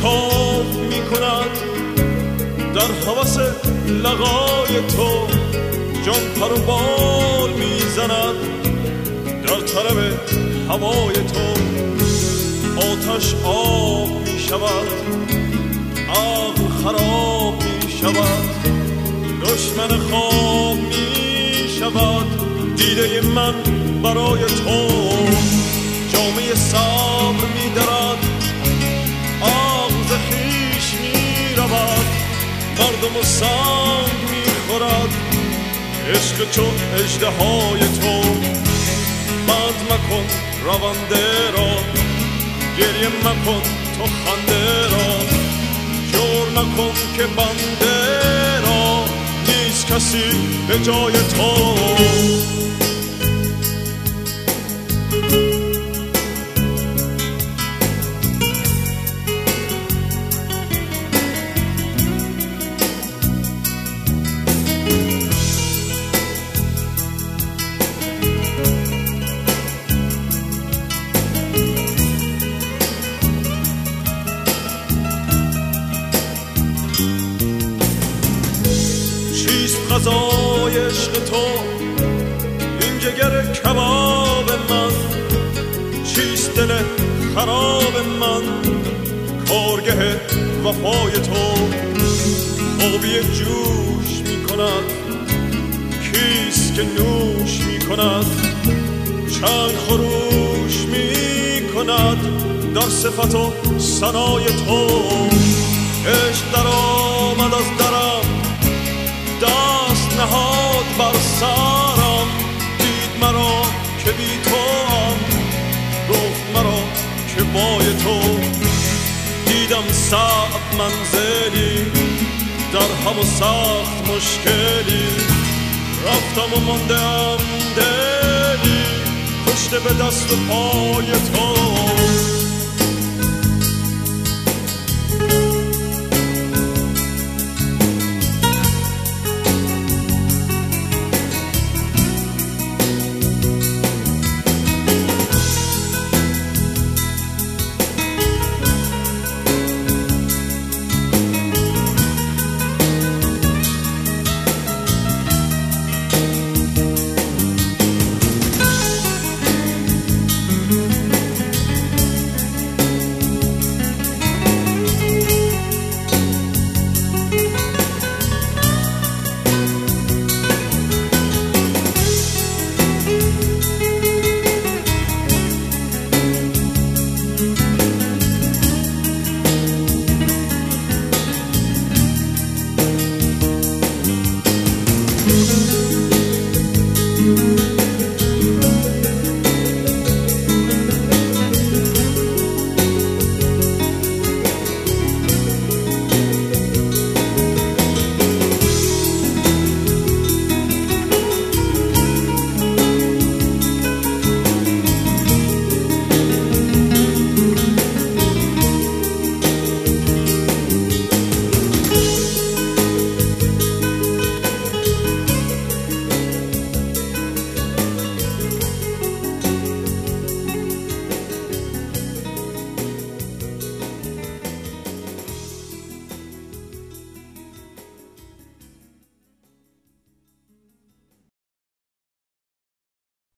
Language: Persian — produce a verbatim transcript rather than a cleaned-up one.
شکاف می کند در هوس لقای تو، جان پر و بال می زند در طلب هوای تو. آتش آب می شود، عقل خراب می شود، دشمن خواب می شود دیده من برای تو. جامعه صبر می درد، عقل ز خویش می رود، مردم و سنگ می خورد عشق چو اژدهای تو. بند مکن رونده را، گریه مکن تو خنده را، جور مکن که بنده را نیست کسی به جای تو. غذای عشق تو این جگر کباب من، چیست دل خراب من کارگه وفای تو. آبی جوش می کند کیست که نوش می کند، چنگ خروش می کند در صفت و ثنای تو. عشق در آمد از درم، دست نهاد بر سرم، دید مرا که بی توام، گفت مرا که بای تو. دیدم صعب منزلی در هم و سخت مشکلی، رفتم و ماندم دلی کشته به دست و پای تو.